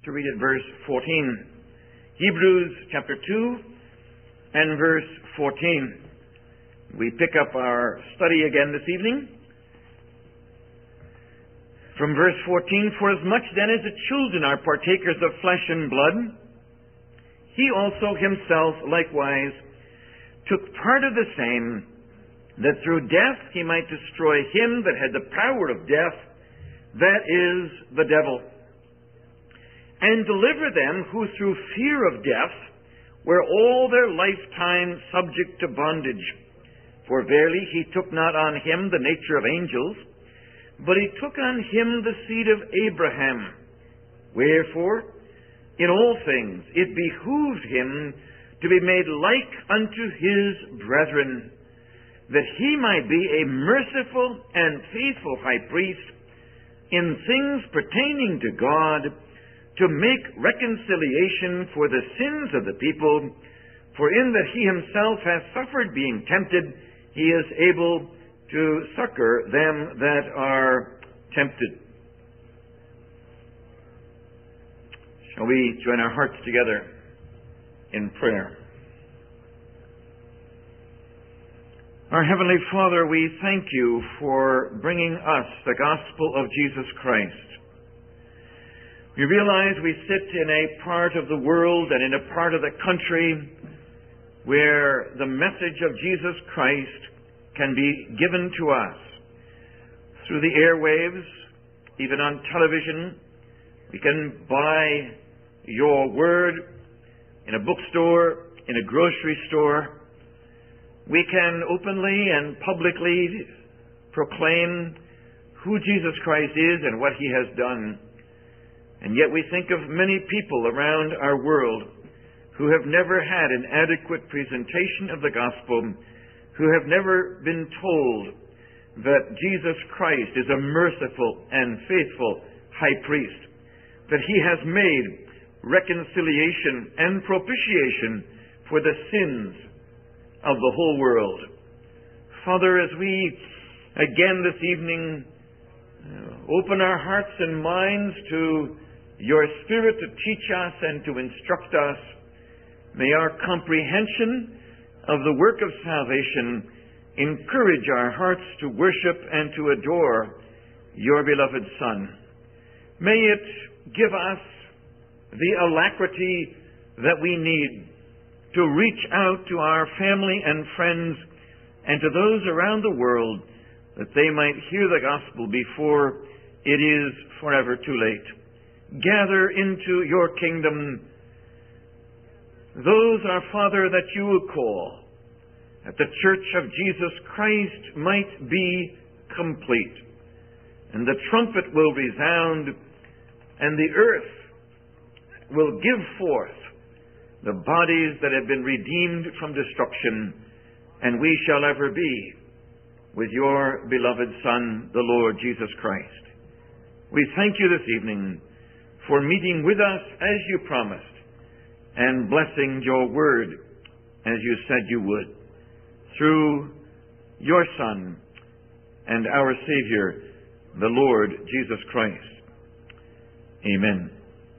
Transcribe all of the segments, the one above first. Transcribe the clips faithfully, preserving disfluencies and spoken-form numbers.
to read at verse fourteen. Hebrews chapter two and verse fourteen. We pick up our study again this evening. From verse fourteen, "For as much then as the children are partakers of flesh and blood, he also himself likewise took part of the same, that through death he might destroy him that had the power of death, that is, the devil, and deliver them who through fear of death were all their lifetime subject to bondage. For verily he took not on him the nature of angels, but he took on him the seed of Abraham. Wherefore, in all things it behooved him to be made like unto his brethren, that he might be a merciful and faithful high priest in things pertaining to God, to make reconciliation for the sins of the people. For in that he himself hath suffered being tempted, he is able to succor them that are tempted." Shall we join our hearts together in prayer? Our Heavenly Father, we thank you for bringing us the gospel of Jesus Christ. We realize we sit in a part of the world and in a part of the country where the message of Jesus Christ can be given to us through the airwaves, even on television. We can buy your word in a bookstore, in a grocery store. We can openly and publicly proclaim who Jesus Christ is and what he has done. And yet we think of many people around our world who have never had an adequate presentation of the gospel, who have never been told that Jesus Christ is a merciful and faithful high priest, that he has made reconciliation and propitiation for the sins of the whole world. Father, as we again this evening uh, open our hearts and minds to your Spirit to teach us and to instruct us, may our comprehension of the work of salvation encourage our hearts to worship and to adore your beloved Son. May it give us the alacrity that we need to reach out to our family and friends and to those around the world, that they might hear the gospel before it is forever too late. Gather into your kingdom those, our Father, that you will call, that the church of Jesus Christ might be complete, and the trumpet will resound, and the earth will give forth the bodies that have been redeemed from destruction, and we shall ever be with your beloved Son, the Lord Jesus Christ. We thank you this evening for meeting with us as you promised, and blessing your word as you said you would, through your Son and our Savior, the Lord Jesus Christ. Amen.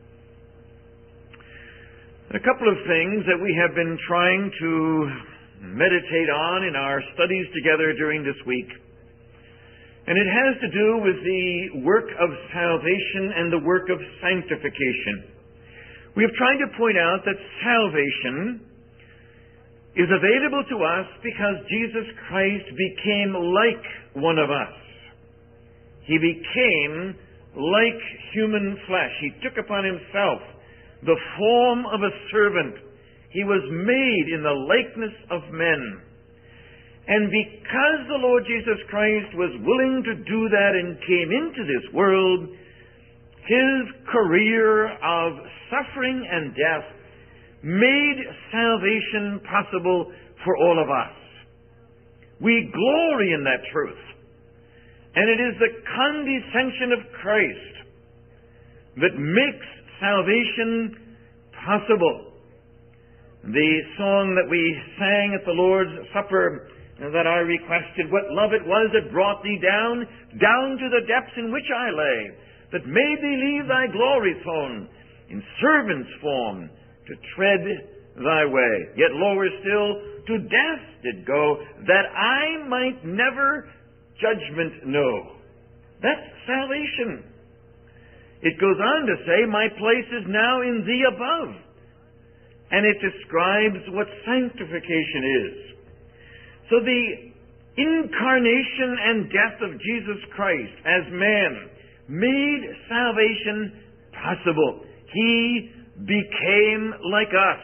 A couple of things that we have been trying to meditate on in our studies together during this week. And it has to do with the work of salvation and the work of sanctification. We have tried to point out that salvation is available to us because Jesus Christ became like one of us. He became like human flesh. He took upon himself the form of a servant. He was made in the likeness of men. And because the Lord Jesus Christ was willing to do that and came into this world, his career of suffering and death made salvation possible for all of us. We glory in that truth. And it is the condescension of Christ that makes salvation possible. The song that we sang at the Lord's Supper that I requested, "What love it was that brought thee down, down to the depths in which I lay, that made thee leave thy glory throne, in servant's form, to tread thy way. Yet lower still, to death did go, that I might never judgment know. That's salvation. It goes on to say, my place is now in thee above. And it describes what sanctification is. So the incarnation and death of Jesus Christ as man made salvation possible. He became like us.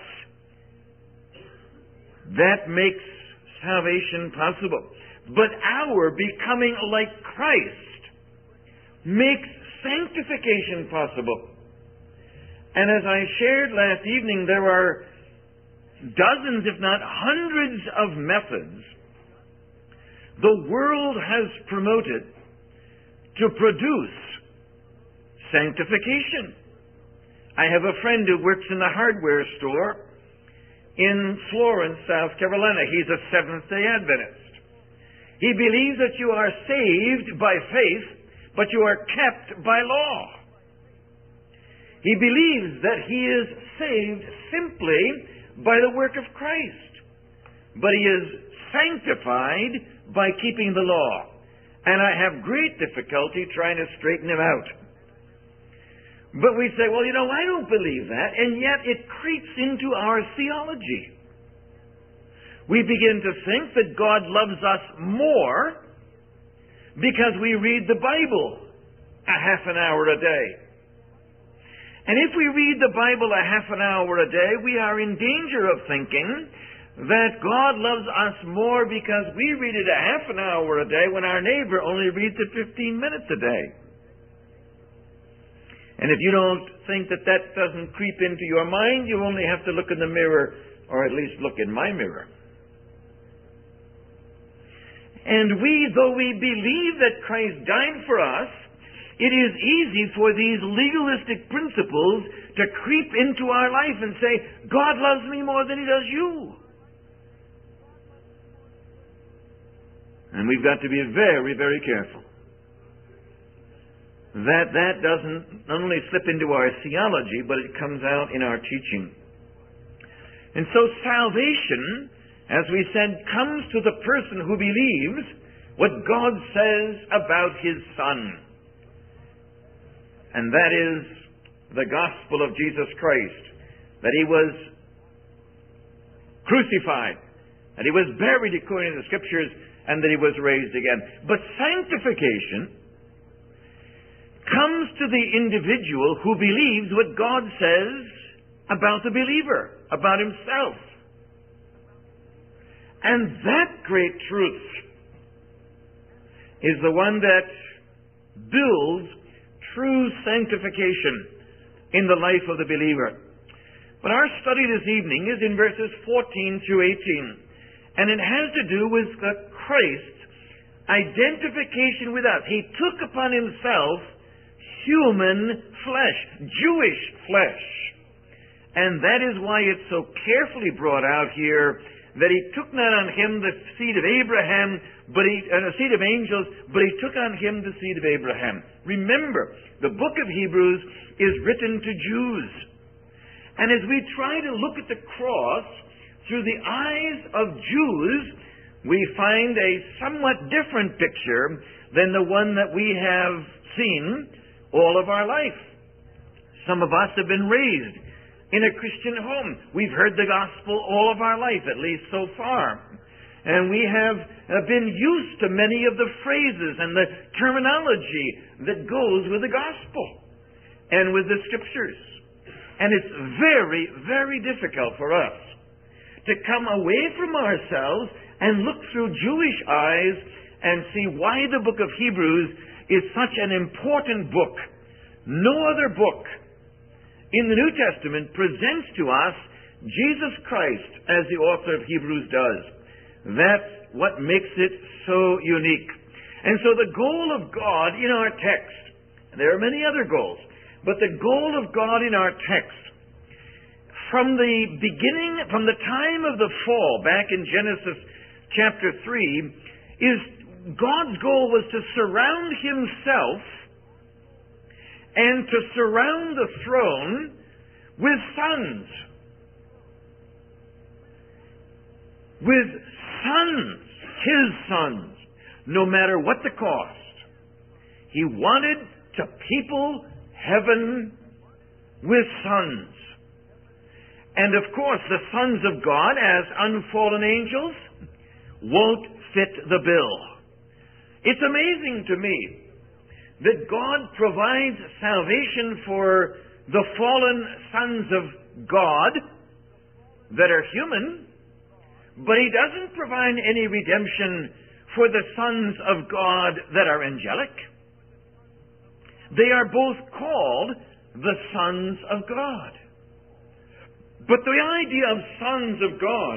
That makes salvation possible. But our becoming like Christ makes sanctification possible. And as I shared last evening, there are dozens, if not hundreds, of methods the world has promoted to produce sanctification. I have a friend who works in a hardware store in Florence, South Carolina. He's a Seventh-day Adventist. He believes that you are saved by faith, but you are kept by law. He believes that he is saved simply by the work of Christ, but he is sanctified by keeping the law. And I have great difficulty trying to straighten him out. But we say, well, you know, I don't believe that, and yet it creeps into our theology. We begin to think that God loves us more because we read the Bible a half an hour a day. And if we read the Bible a half an hour a day, we are in danger of thinking that God loves us more because we read it a half an hour a day when our neighbor only reads it fifteen minutes a day. And if you don't think that that doesn't creep into your mind, you only have to look in the mirror, or at least look in my mirror. And we, though we believe that Christ died for us, it is easy for these legalistic principles to creep into our life and say, God loves me more than he does you. And we've got to be very, very careful that that doesn't not only slip into our theology, but it comes out in our teaching. And so salvation, as we said, comes to the person who believes what God says about his Son. And that is the gospel of Jesus Christ, that he was crucified, that he was buried according to the Scriptures, and that he was raised again. But sanctification comes to the individual who believes what God says about the believer, about himself. And that great truth is the one that builds true sanctification in the life of the believer. But our study this evening is in verses fourteen through eighteen. And it has to do with Christ's identification with us. He took upon himself human flesh, Jewish flesh. And that is why it's so carefully brought out here that he took not on him the seed of Abraham, but he, uh, the seed of angels, but he took on him the seed of Abraham. Remember, the book of Hebrews is written to Jews. And as we try to look at the cross through the eyes of Jews, we find a somewhat different picture than the one that we have seen all of our life. Some of us have been raised in a Christian home. We've heard the gospel all of our life, at least so far. And we have been used to many of the phrases and the terminology that goes with the gospel and with the Scriptures. And it's very, very difficult for us to come away from ourselves and look through Jewish eyes and see why the book of Hebrews is such an important book. No other book in the New Testament presents to us Jesus Christ as the author of Hebrews does. That's what makes it so unique. And so the goal of God in our text, and there are many other goals, but the goal of God in our text, from the beginning, from the time of the fall, back in Genesis chapter three, is God's goal was to surround himself and to surround the throne with sons. With sons, his sons, no matter what the cost. He wanted to people heaven with sons. And of course, the sons of God, as unfallen angels, won't fit the bill. It's amazing to me that God provides salvation for the fallen sons of God that are human, but He doesn't provide any redemption for the sons of God that are angelic. They are both called the sons of God. But the idea of sons of God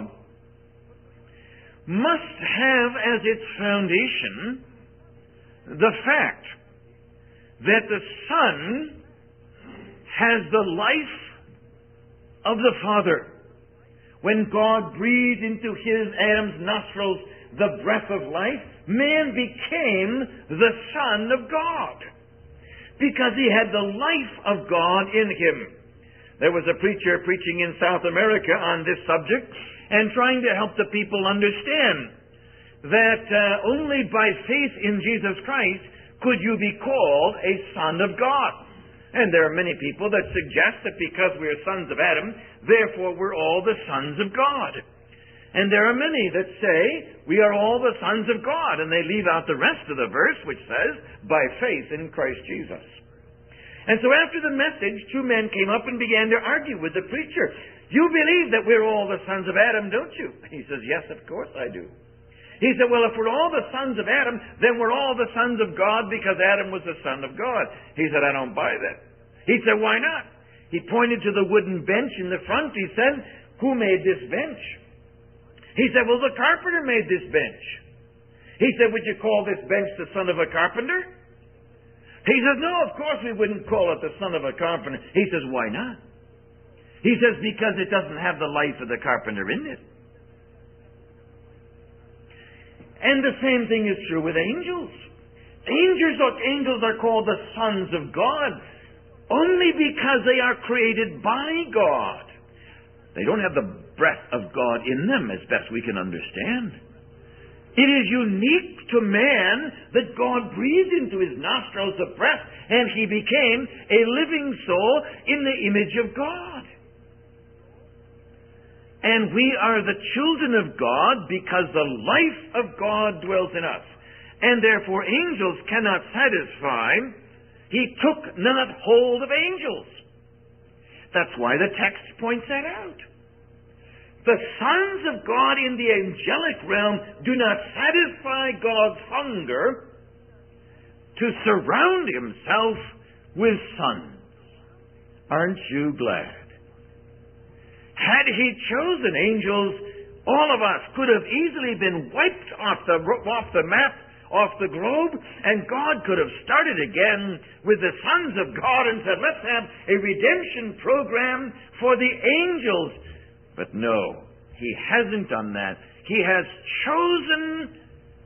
must have as its foundation the fact that the Son has the life of the Father. When God breathed into his, Adam's nostrils, the breath of life, man became the Son of God, because he had the life of God in him. There was a preacher preaching in South America on this subject and trying to help the people understand that uh, only by faith in Jesus Christ could you be called a son of God. And there are many people that suggest that because we are sons of Adam, therefore we're all the sons of God. And there are many that say we are all the sons of God, and they leave out the rest of the verse, which says, by faith in Christ Jesus. And so after the message, two men came up and began to argue with the preacher. You believe that we're all the sons of Adam, don't you? He says, yes, of course I do. He said, well, if we're all the sons of Adam, then we're all the sons of God because Adam was the son of God. He said, I don't buy that. He said, why not? He pointed to the wooden bench in the front. He said, who made this bench? He said, well, the carpenter made this bench. He said, would you call this bench the son of a carpenter? He says, no, of course we wouldn't call it the son of a carpenter. He says, why not? He says, because it doesn't have the life of the carpenter in it. And the same thing is true with angels. Angels are, angels are called the sons of God only because they are created by God. They don't have the breath of God in them, as best we can understand. It is unique to man that God breathed into his nostrils the breath, and he became a living soul in the image of God. And we are the children of God because the life of God dwells in us. And therefore angels cannot satisfy. He took not hold of angels. That's why the text points that out. The sons of God in the angelic realm do not satisfy God's hunger to surround himself with sons. Aren't you glad? Had he chosen angels, all of us could have easily been wiped off the, off the map, off the globe, and God could have started again with the sons of God and said, let's have a redemption program for the angels. But no, he hasn't done that. He has chosen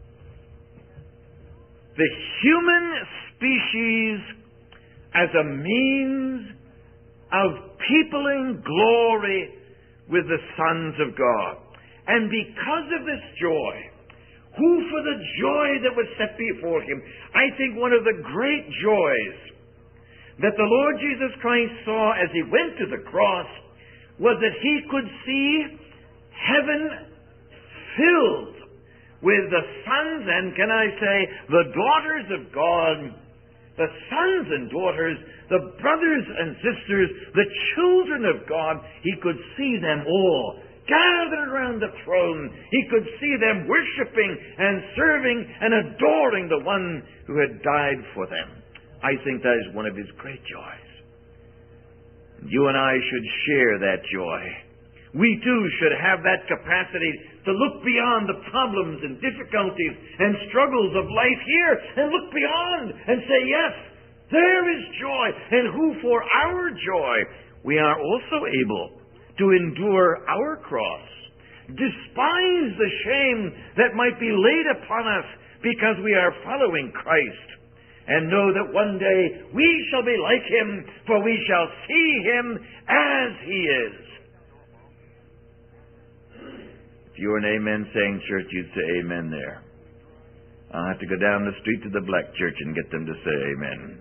the human species as a means of peopling glory with the sons of God. And because of this joy, who for the joy that was set before him, I think one of the great joys that the Lord Jesus Christ saw as he went to the cross was that he could see heaven filled with the sons and, can I say, the daughters of God, the sons and daughters, the brothers and sisters, the children of God. He could see them all gathered around the throne. He could see them worshiping and serving and adoring the one who had died for them. I think that is one of his great joys. You and I should share that joy. We too should have that capacity to look beyond the problems and difficulties and struggles of life here and look beyond and say, yes, there is joy, and who for our joy we are also able to endure our cross, despise the shame that might be laid upon us because we are following Christ, and know that one day we shall be like him, for we shall see him as he is. If you were an amen saying church, you'd say amen there. I'll have to go down the street to the black church and get them to say amen.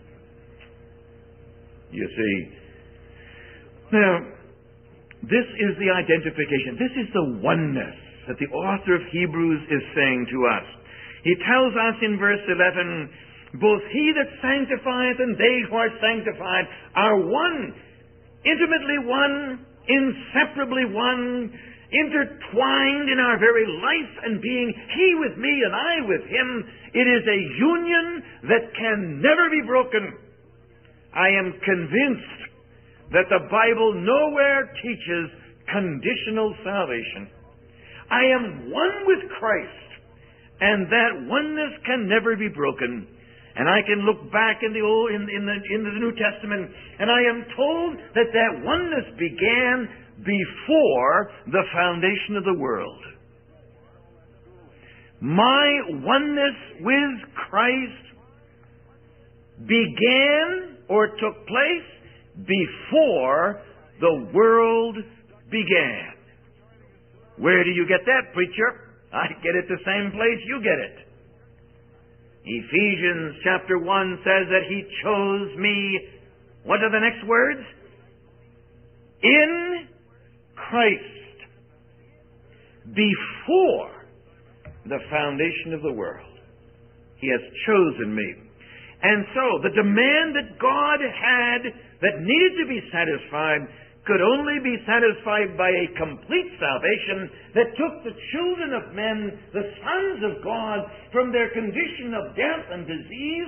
You see, now, this is the identification. This is the oneness that the author of Hebrews is saying to us. He tells us in verse eleven, both he that sanctifieth and they who are sanctified are one, intimately one, inseparably one, intertwined in our very life and being, he with me and I with him. It is a union that can never be broken. I am convinced that the Bible nowhere teaches conditional salvation. I am one with Christ, and that oneness can never be broken. And I can look back in the old, in, in the in the New Testament, and I am told that that oneness began before the foundation of the world. My oneness with Christ began or took place before the world began. Where do you get that, preacher? I get it the same place you get it. Ephesians chapter one says that he chose me. What are the next words? In Christ. Before the foundation of the world. He has chosen me. And so, the demand that God had that needed to be satisfied could only be satisfied by a complete salvation that took the children of men, the sons of God, from their condition of death and disease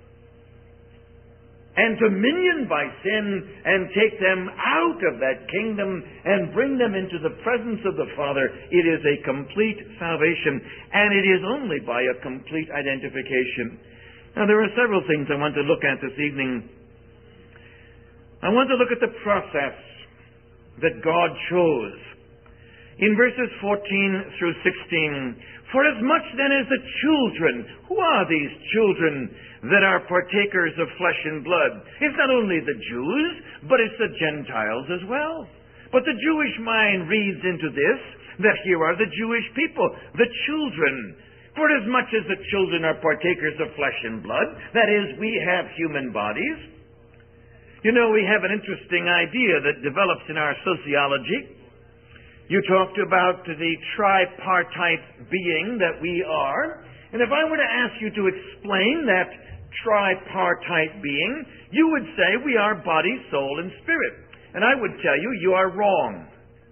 and dominion by sin, and take them out of that kingdom and bring them into the presence of the Father. It is a complete salvation, and it is only by a complete identification. Now, there are several things I want to look at this evening. I want to look at the process that God chose. In verses fourteen through sixteen, for as much then as the children, who are these children that are partakers of flesh and blood? It's not only the Jews, but it's the Gentiles as well. But the Jewish mind reads into this that here are the Jewish people, the children. For as much as the children are partakers of flesh and blood, that is, we have human bodies. You know, we have an interesting idea that develops in our sociology. You talked about the tripartite being that we are. And if I were to ask you to explain that tripartite being, you would say we are body, soul, and spirit. And I would tell you, you are wrong.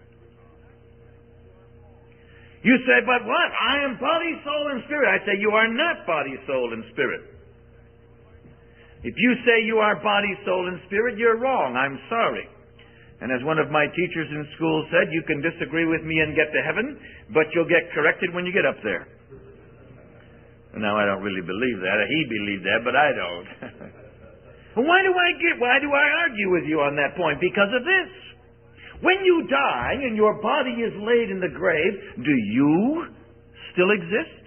You say, but what? I am body, soul, and spirit. I say, you are not body, soul, and spirit. If you say you are body, soul, and spirit, you're wrong. I'm sorry. And as one of my teachers in school said, you can disagree with me and get to heaven, but you'll get corrected when you get up there. Now, I don't really believe that. He believed that, but I don't. Why do I get, why do I argue with you on that point? Because of this. When you die and your body is laid in the grave, do you still exist?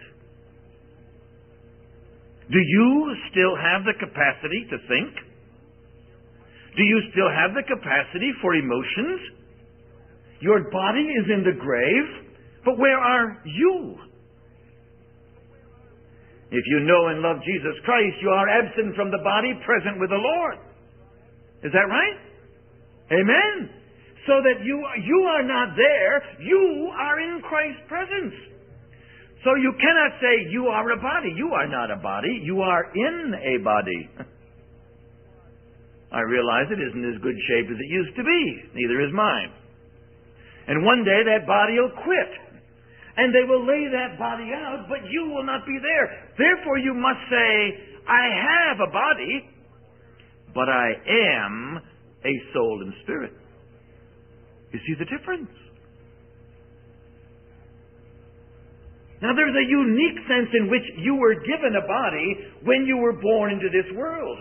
Do you still have the capacity to think? Do you still have the capacity for emotions? Your body is in the grave, but where are you? If you know and love Jesus Christ, you are absent from the body, present with the Lord. Is that right? Amen. So that you, you are not there, you are in Christ's presence. So you cannot say you are a body. You are not a body. You are in a body. I realize it isn't as good shape as it used to be. Neither is mine. And one day that body will quit. And they will lay that body out, but you will not be there. Therefore you must say, I have a body, but I am a soul and spirit. You see the difference? Now there's a unique sense in which you were given a body when you were born into this world.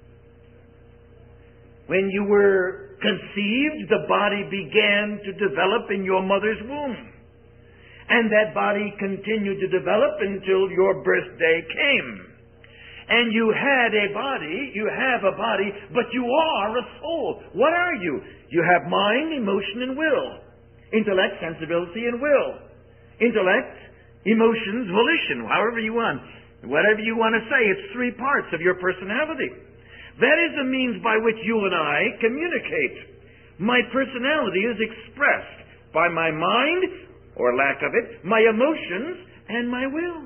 When you were conceived, the body began to develop in your mother's womb. And that body continued to develop until your birthday came. And you had a body, you have a body, but you are a soul. What are you? You have mind, emotion, and will. Intellect, sensibility, and will. Intellect, emotions, volition, however you want. Whatever you want to say, it's three parts of your personality. That is the means by which you and I communicate. My personality is expressed by my mind, or lack of it, my emotions, and my will.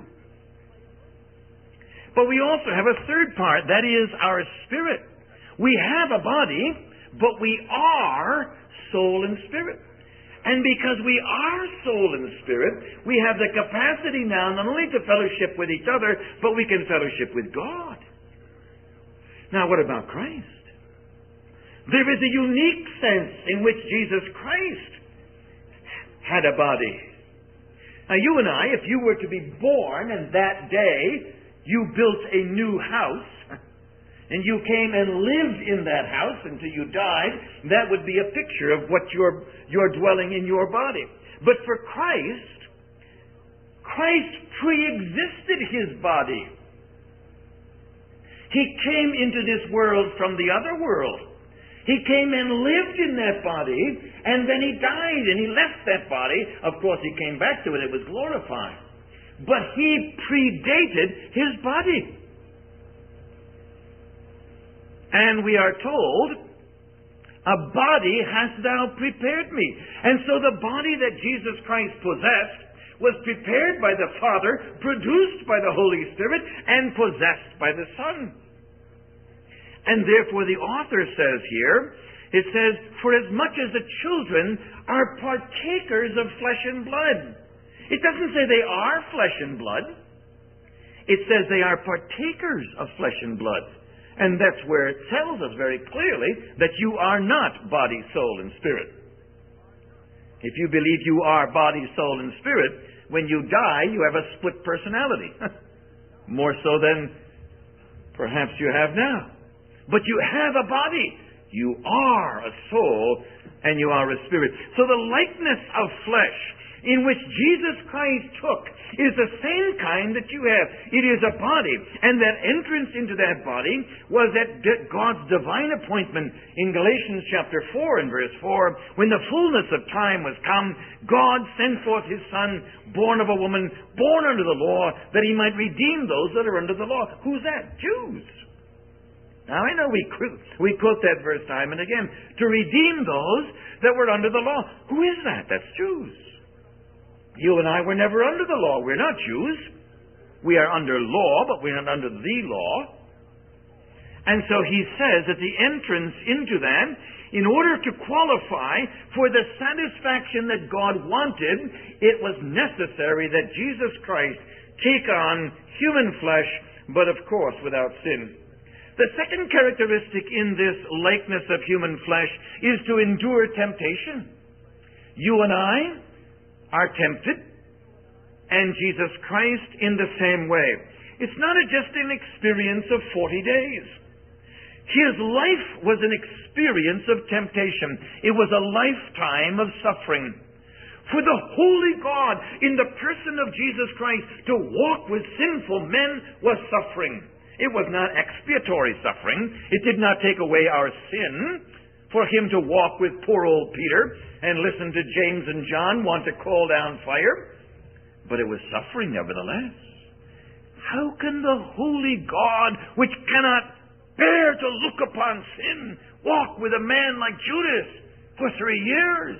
But we also have a third part, that is our spirit. We have a body, but we are soul and spirit. And because we are soul and spirit, we have the capacity now not only to fellowship with each other, but we can fellowship with God. Now, what about Christ? There is a unique sense in which Jesus Christ had a body. Now, you and I, if you were to be born and that day you built a new house, and you came and lived in that house until you died, that would be a picture of what you're, you're dwelling in your body. But for Christ, Christ pre-existed his body. He came into this world from the other world. He came and lived in that body, and then he died, and he left that body. Of course, he came back to it. It was glorified. But he predated his body. And we are told, a body hast thou prepared me. And so the body that Jesus Christ possessed was prepared by the Father, produced by the Holy Spirit, and possessed by the Son. And therefore the author says here, it says, for as much as the children are partakers of flesh and blood. It doesn't say they are flesh and blood. It says they are partakers of flesh and blood. And that's where it tells us very clearly that you are not body, soul, and spirit. If you believe you are body, soul, and spirit, when you die, you have a split personality. More so than perhaps you have now. But you have a body. You are a soul, and you are a spirit. So the likeness of flesh in which Jesus Christ took is the same kind that you have. It is a body. And that entrance into that body was at God's divine appointment in Galatians chapter four and verse four. When the fullness of time was come, God sent forth his Son, born of a woman, born under the law, that he might redeem those that are under the law. Who's that? Jews. Now, I know we we quote that verse time and again. To redeem those that were under the law. Who is that? That's Jews. You and I were never under the law. We're not Jews. We are under law, but we're not under the law. And so he says that the entrance into that, in order to qualify for the satisfaction that God wanted, it was necessary that Jesus Christ take on human flesh, but of course without sin. The second characteristic in this likeness of human flesh is to endure temptation. You and I are tempted, and Jesus Christ in the same way. It's not just an experience of forty days. His life was an experience of temptation. It was a lifetime of suffering. For the holy God in the person of Jesus Christ to walk with sinful men was suffering. It was not expiatory suffering. It did not take away our sin for him to walk with poor old Peter and listen to James and John want to call down fire. But it was suffering nevertheless. How can the holy God, which cannot bear to look upon sin, walk with a man like Judas for three years?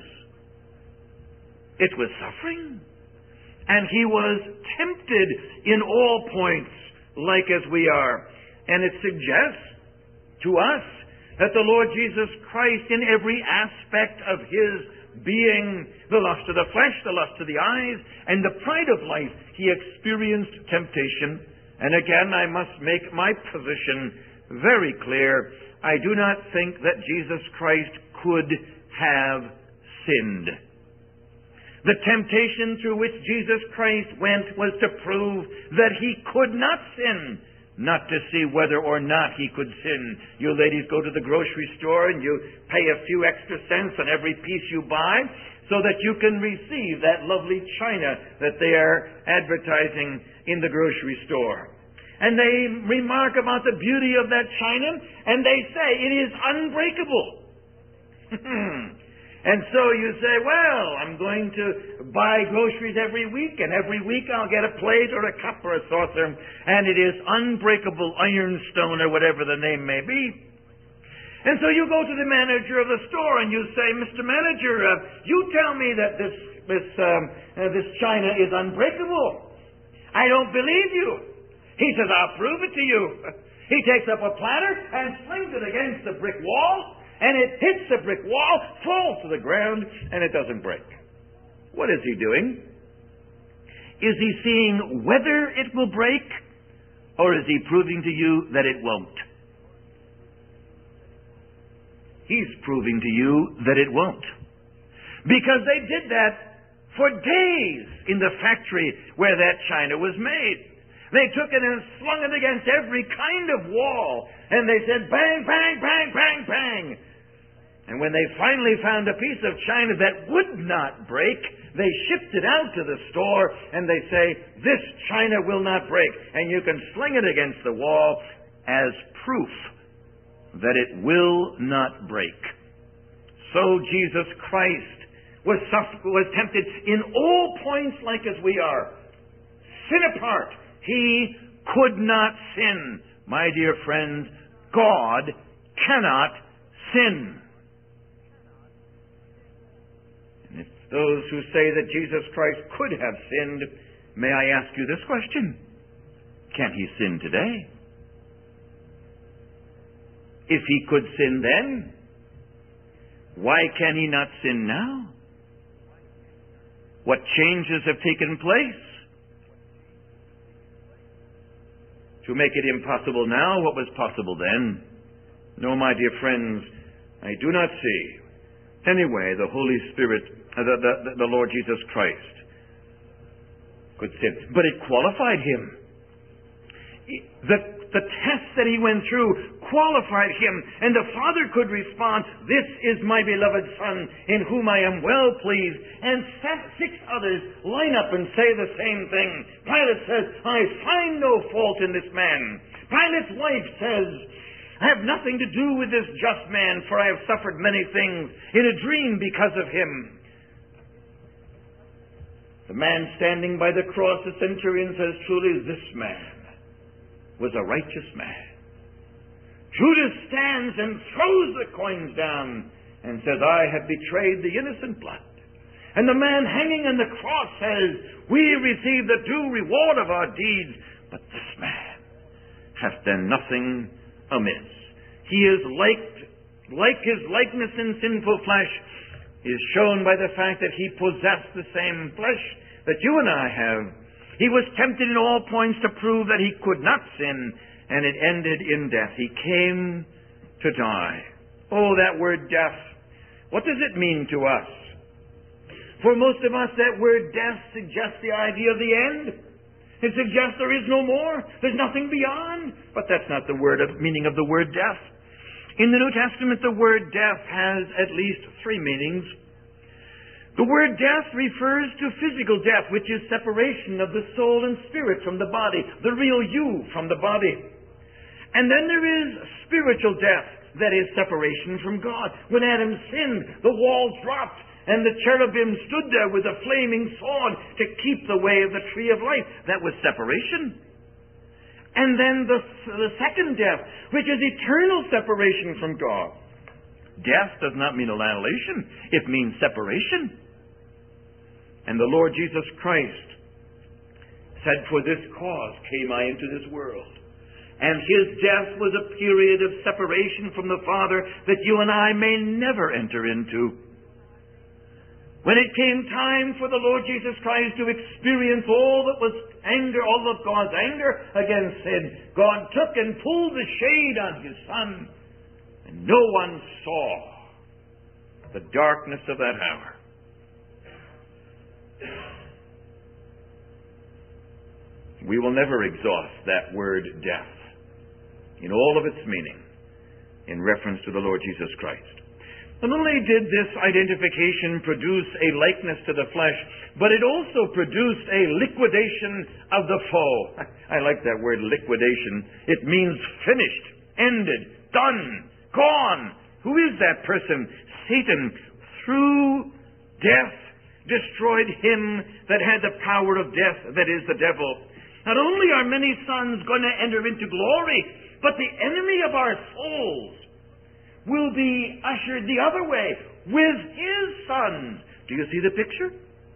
It was suffering. And he was tempted in all points, like as we are. And it suggests to us that the Lord Jesus Christ, in every aspect of his being, the lust of the flesh, the lust of the eyes, and the pride of life, he experienced temptation. And again, I must make my position very clear. I do not think that Jesus Christ could have sinned. The temptation through which Jesus Christ went was to prove that he could not sin, not to see whether or not he could sin. You ladies go to the grocery store and you pay a few extra cents on every piece you buy so that you can receive that lovely china that they are advertising in the grocery store. and they remark about the beauty of that china, and they say it is unbreakable. And so you say, well, I'm going to buy groceries every week, and every week I'll get a plate or a cup or a saucer, and it is unbreakable ironstone or whatever the name may be. And so you go to the manager of the store and you say, Mister Manager, uh, you tell me that this this um, uh, this china is unbreakable. I don't believe you. He says, I'll prove it to you. He takes up a platter and slings it against the brick wall, and it hits the brick wall, falls to the ground, and it doesn't break. What is he doing? Is he seeing whether it will break, or is he proving to you that it won't? He's proving to you that it won't. Because they did that for days in the factory where that china was made. They took it and slung it against every kind of wall. And they said, bang, bang, bang, bang, bang. And when they finally found a piece of china that would not break, they shipped it out to the store and they say, this china will not break. And you can sling it against the wall as proof that it will not break. So Jesus Christ was, was tempted in all points like as we are. Sin apart, he could not sin. My dear friends, God cannot sin. And if those who say that Jesus Christ could have sinned, may I ask you this question? Can he sin today? If he could sin then, why can he not sin now? What changes have taken place to make it impossible now what was possible then? No, my dear friends, I do not see any way the Holy Spirit, uh, the, the, the Lord Jesus Christ could sin. But it qualified him. The The test that he went through qualified him, and the Father could respond, this is my beloved Son, in whom I am well pleased. And six others line up and say the same thing. Pilate says, I find no fault in this man. Pilate's wife says, I have nothing to do with this just man, for I have suffered many things in a dream because of him. The man standing by the cross, the centurion says, truly this man was a righteous man. Judas stands and throws the coins down and says, I have betrayed the innocent blood. And the man hanging on the cross says, we receive the due reward of our deeds, but this man hath done nothing amiss. He is like, like his likeness in sinful flesh is shown by the fact that he possessed the same flesh that you and I have. He was tempted in all points to prove that he could not sin, and it ended in death. He came to die. Oh, that word death. What does it mean to us? For most of us, that word death suggests the idea of the end. It suggests there is no more. There's nothing beyond. But that's not the word of, meaning of the word death. In the New Testament, the word death has at least three meanings. The word death refers to physical death, which is separation of the soul and spirit from the body, the real you from the body. And then there is spiritual death, that is separation from God. When Adam sinned, the walls dropped, and the cherubim stood there with a flaming sword to keep the way of the tree of life. That was separation. And then the, the second death, which is eternal separation from God. Death does not mean annihilation. It means separation. And the Lord Jesus Christ said, for this cause came I into this world. And his death was a period of separation from the Father that you and I may never enter into. When it came time for the Lord Jesus Christ to experience all that was anger, all of God's anger against sin, God took and pulled the shade on his Son. And no one saw the darkness of that hour. We will never exhaust that word death in all of its meaning in reference to the Lord Jesus Christ. Not only did this identification produce a likeness to the flesh, but it also produced a liquidation of the foe. I like that word, liquidation. It means finished, ended, done, gone. Who is that person? Satan, through death, destroyed him that had the power of death, that is the devil. Not only are many sons going to enter into glory, but the enemy of our souls will be ushered the other way with his sons. Do you see the picture?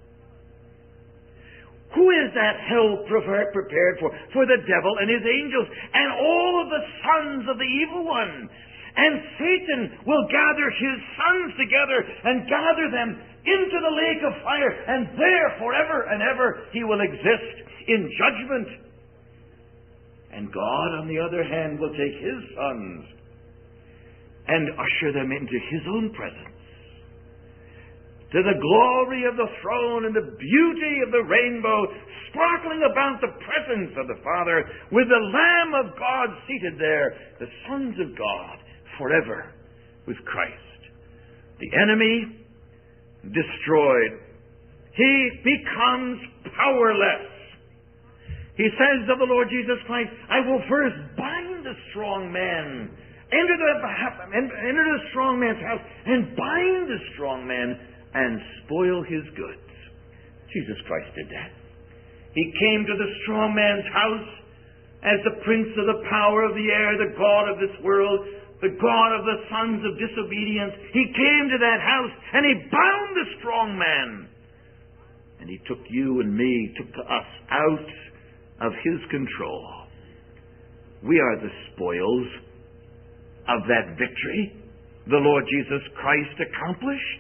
Who is that hell prepared for? For the devil and his angels and all of the sons of the evil one. And Satan will gather his sons together and gather them into the lake of fire, and there forever and ever he will exist in judgment. And God, on the other hand, will take his sons and usher them into his own presence, to the glory of the throne and the beauty of the rainbow, sparkling about the presence of the Father, with the Lamb of God seated there, the sons of God, forever with Christ. The enemy destroyed. He becomes powerless. He says of the Lord Jesus Christ, I will first bind the strong man. Enter the, enter the strong man's house and bind the strong man and spoil his goods. Jesus Christ did that. He came to the strong man's house as the prince of the power of the air, the God of this world, the God of the sons of disobedience. He came to that house and he bound the strong man. And he took you and me, took us out of his control. We are the spoils of that victory the Lord Jesus Christ accomplished.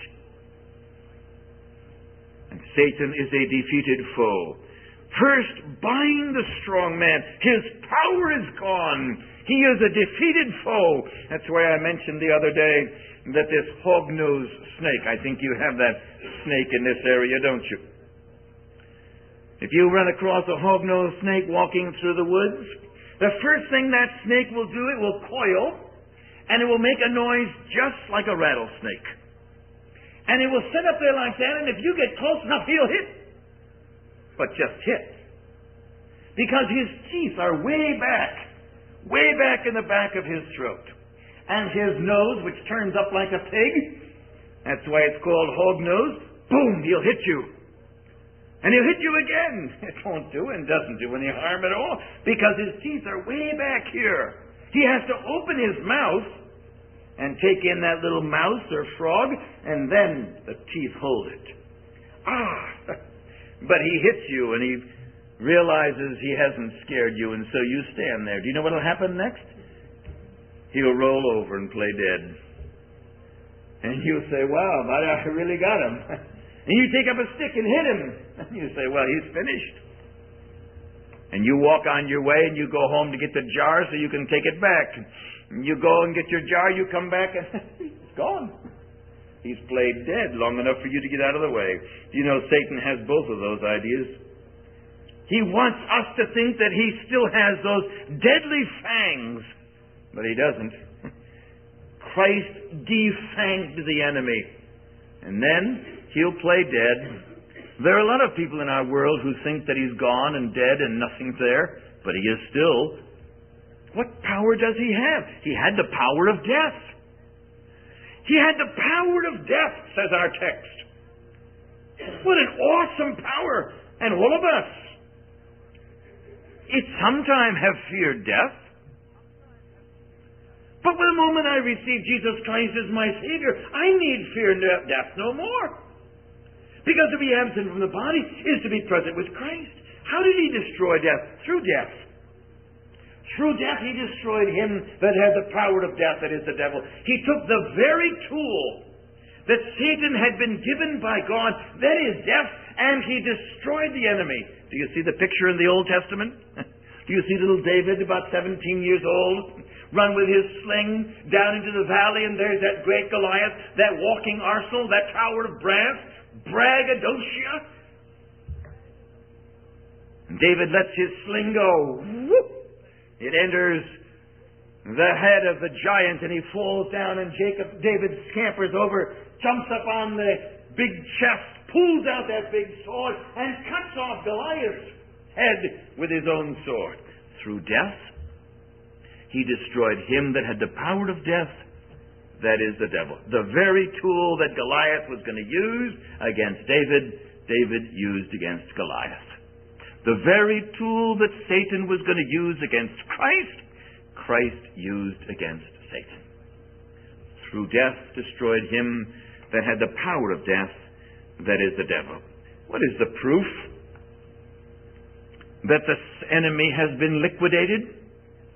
And Satan is a defeated foe. First, bind the strong man. His power is gone. He is a defeated foe. That's why I mentioned the other day that this hog-nosed snake, I think you have that snake in this area, don't you? If you run across a hog-nosed snake walking through the woods, the first thing that snake will do, it will coil, and it will make a noise just like a rattlesnake. And it will sit up there like that, and if you get close enough, he'll hit. But just hit. Because his teeth are way back, way back in the back of his throat. And his nose, which turns up like a pig, that's why it's called hog nose, boom, he'll hit you. And he'll hit you again. It won't do and doesn't do any harm at all, because his teeth are way back here. He has to open his mouth and take in that little mouse or frog, and then the teeth hold it. Ah! But he hits you, and he realizes he hasn't scared you, and so you stand there. Do you know what will happen next? He'll roll over and play dead. And you'll say, wow, I really got him. And you take up a stick and hit him. And you say, well, he's finished. And you walk on your way and you go home to get the jar so you can take it back. And you go and get your jar, you come back and it's gone. He's played dead long enough for you to get out of the way. You know, Satan has both of those ideas. He wants us to think that he still has those deadly fangs, but he doesn't. Christ defanged the enemy. And then he'll play dead. There are a lot of people in our world who think that he's gone and dead and nothing's there, but he is still. What power does he have? He had the power of death. He had the power of death, says our text. What an awesome power. And all of us, it sometime have feared death. But the moment I receive Jesus Christ as my Savior, I need fear death no more. Because to be absent from the body is to be present with Christ. How did he destroy death? Through death. Through death he destroyed him that had the power of death, that is the devil. He took the very tool that Satan had been given by God, that is death, and he destroyed the enemy. Do you see the picture in the Old Testament? Do you see little David, about seventeen years old, run with his sling down into the valley, and there's that great Goliath, that walking arsenal, that tower of brass, braggadocio. David lets his sling go. Whoop! It enters the head of the giant, and he falls down, and Jacob, David scampers over, jumps up on the big chest, pulls out that big sword, and cuts off Goliath's head with his own sword. Through death, he destroyed him that had the power of death, that is the devil. The very tool that Goliath was going to use against David, David used against Goliath. The very tool that Satan was going to use against Christ, Christ used against Satan. Through death destroyed him that had the power of death, that is the devil. What is the proof that the enemy has been liquidated?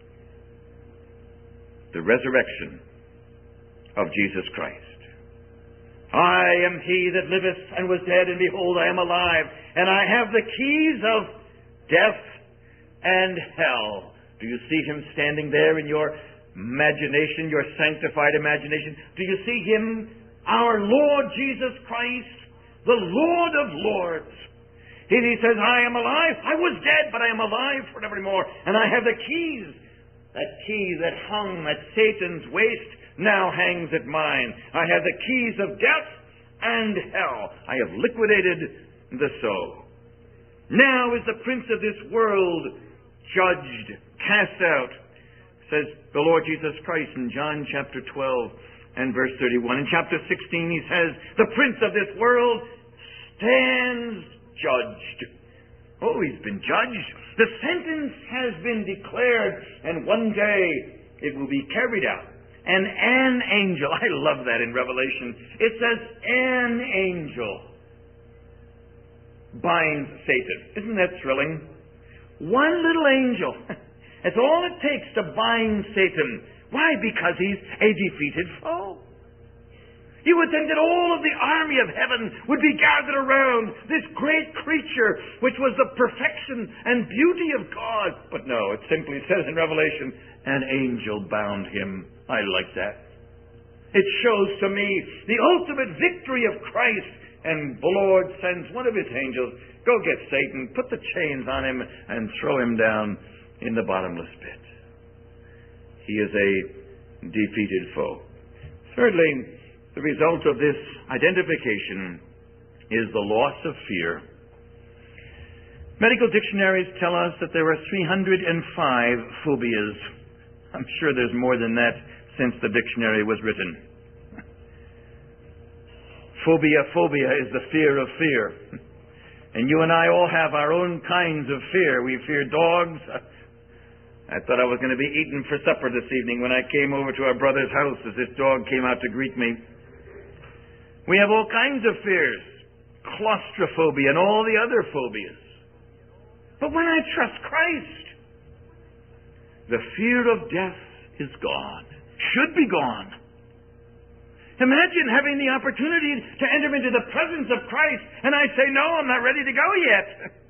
The resurrection of Jesus Christ. I am he that liveth and was dead, and behold, I am alive, and I have the keys of death and hell. Do you see him standing there in your imagination, your sanctified imagination? Do you see him, our Lord Jesus Christ, the Lord of Lords? And he says, I am alive. I was dead, but I am alive forevermore. And I have the keys. That key that hung at Satan's waist now hangs at mine. I have the keys of death and hell. I have liquidated the soul. Now is the prince of this world judged, cast out, says the Lord Jesus Christ in John chapter twelve and verse thirty-one. In chapter sixteen he says, the prince of this world stands judged. Oh, he's been judged. The sentence has been declared, and one day it will be carried out. And an angel, I love that in Revelation, it says an angel binds Satan. Isn't that thrilling? One little angel. That's all it takes to bind Satan. Why? Because he's a defeated foe. You would think that all of the army of heaven would be gathered around this great creature, which was the perfection and beauty of God. But no, it simply says in Revelation, an angel bound him. I like that. It shows to me the ultimate victory of Christ. And the Lord sends one of his angels, go get Satan, put the chains on him, and throw him down in the bottomless pit. He is a defeated foe. Thirdly, the result of this identification is the loss of fear. Medical dictionaries tell us that there are three hundred five phobias. I'm sure there's more than that since the dictionary was written. Phobia, phobia is the fear of fear. And you and I all have our own kinds of fear. We fear dogs. I thought I was going to be eaten for supper this evening when I came over to our brother's house as this dog came out to greet me. We have all kinds of fears. Claustrophobia and all the other phobias. But when I trust Christ, the fear of death is gone. Should be gone. Imagine having the opportunity to enter into the presence of Christ, and I say, no, I'm not ready to go yet.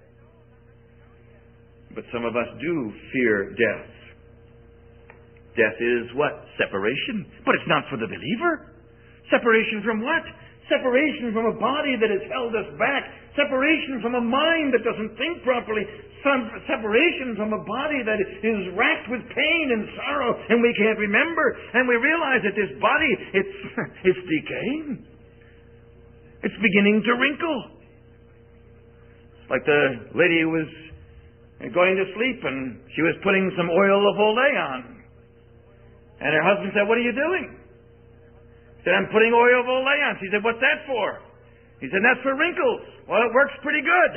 But some of us do fear death. Death is what? Separation. But it's not for the believer. Separation from what? Separation from a body that has held us back. Separation from a mind that doesn't think properly. Some separation from a body that is racked with pain and sorrow and we can't remember. And we realize that this body, it's, it's decaying. It's beginning to wrinkle. It's like the lady who was going to sleep and she was putting some oil of Olay on. And her husband said, what are you doing? He said, I'm putting oil of Olay on. She said, what's that for? He said, that's for wrinkles. Well, it works pretty good.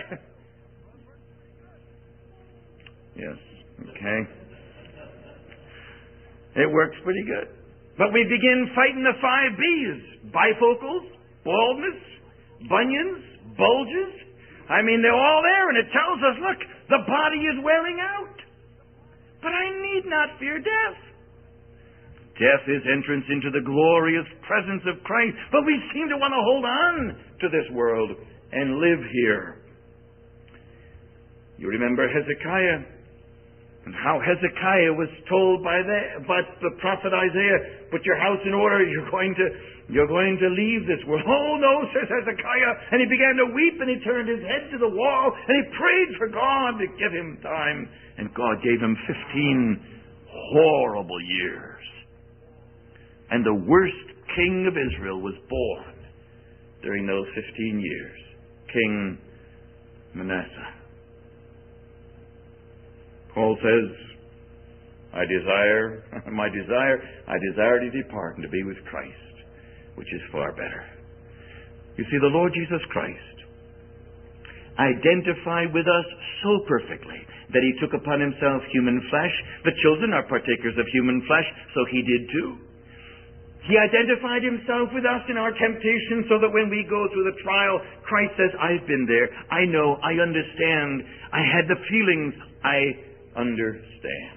Yes, okay. It works pretty good. But we begin fighting the five B's. Bifocals, baldness, bunions, bulges. I mean, they're all there, and it tells us, look, the body is wearing out. But I need not fear death. Death is entrance into the glorious presence of Christ. But we seem to want to hold on to this world and live here. You remember Hezekiah and how Hezekiah was told by the, by the prophet Isaiah, put your house in order, you're going to you're going to leave this world. Oh no, says Hezekiah. And he began to weep and he turned his head to the wall and he prayed for God to give him time. And God gave him fifteen horrible years. And the worst king of Israel was born during those fifteen years, King Manasseh. Paul says, I desire, my desire, I desire to depart and to be with Christ, which is far better. You see, the Lord Jesus Christ identified with us so perfectly that he took upon himself human flesh. The children are partakers of human flesh, so he did too. He identified himself with us in our temptation so that when we go through the trial, Christ says, I've been there. I know. I understand. I had the feelings. I understand.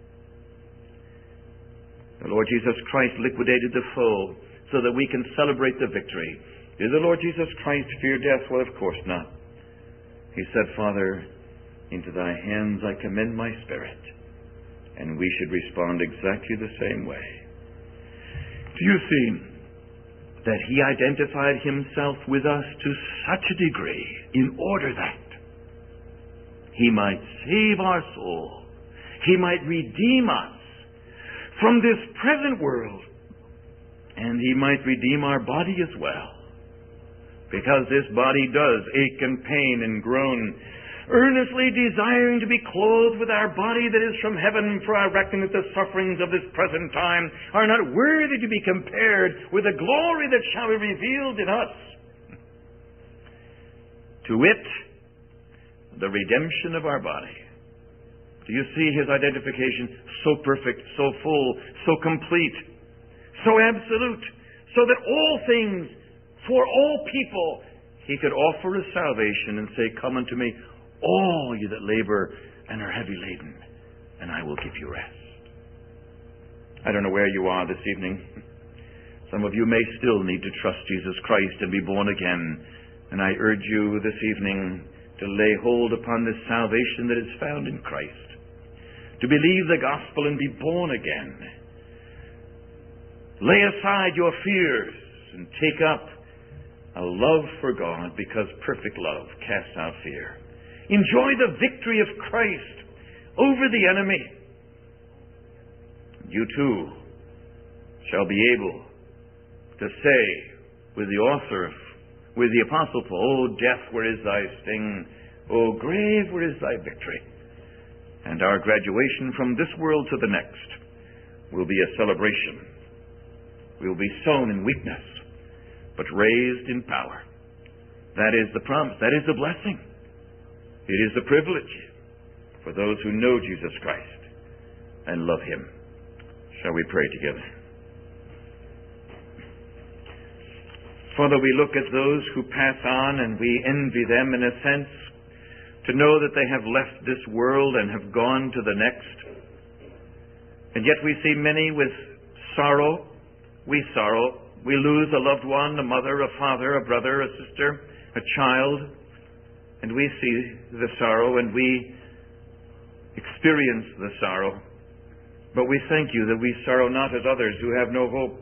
The Lord Jesus Christ liquidated the foe so that we can celebrate the victory. Did the Lord Jesus Christ fear death? Well, of course not. He said, Father, into thy hands I commend my spirit. And we should respond exactly the same way. Do you see that he identified himself with us to such a degree in order that he might save our soul, he might redeem us from this present world, and he might redeem our body as well. Because this body does ache and pain and groan, earnestly desiring to be clothed with our body that is from heaven, for I reckon that the sufferings of this present time are not worthy to be compared with the glory that shall be revealed in us. To wit, the redemption of our body. Do you see his identification? So perfect, so full, so complete, so absolute, so that all things, for all people, he could offer us salvation and say, come unto me, all you that labor and are heavy laden, and I will give you rest. I don't know where you are this evening. Some of you may still need to trust Jesus Christ and be born again. And I urge you this evening to lay hold upon this salvation that is found in Christ, to believe the gospel and be born again. Lay aside your fears and take up a love for God, because perfect love casts out fear. Enjoy the victory of Christ over the enemy. You too shall be able to say with the author, with the Apostle Paul, O death, where is thy sting? O grave, where is thy victory? And our graduation from this world to the next will be a celebration. We will be sown in weakness, but raised in power. That is the promise. That is the blessing. It is the privilege for those who know Jesus Christ and love him. Shall we pray together? Father, we look at those who pass on and we envy them in a sense, to know that they have left this world and have gone to the next. And yet we see many with sorrow. We sorrow. We lose a loved one, a mother, a father, a brother, a sister, a child. And we see the sorrow and we experience the sorrow. But we thank you that we sorrow not as others who have no hope.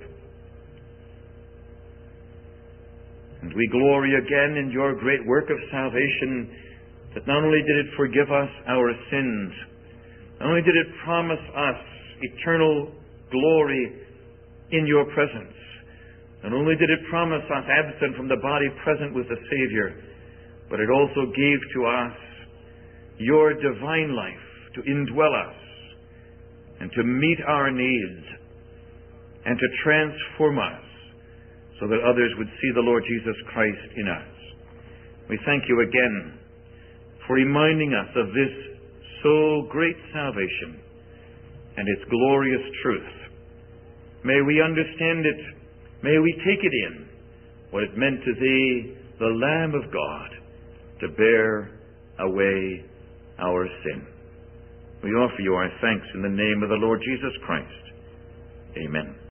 And we glory again in your great work of salvation, that not only did it forgive us our sins, not only did it promise us eternal glory in your presence, not only did it promise us absent from the body, present with the Savior, but it also gave to us your divine life to indwell us and to meet our needs and to transform us so that others would see the Lord Jesus Christ in us. We thank you again for reminding us of this so great salvation and its glorious truth. May we understand it. May we take it in, what it meant to thee, the Lamb of God, to bear away our sin. We offer you our thanks in the name of the Lord Jesus Christ. Amen.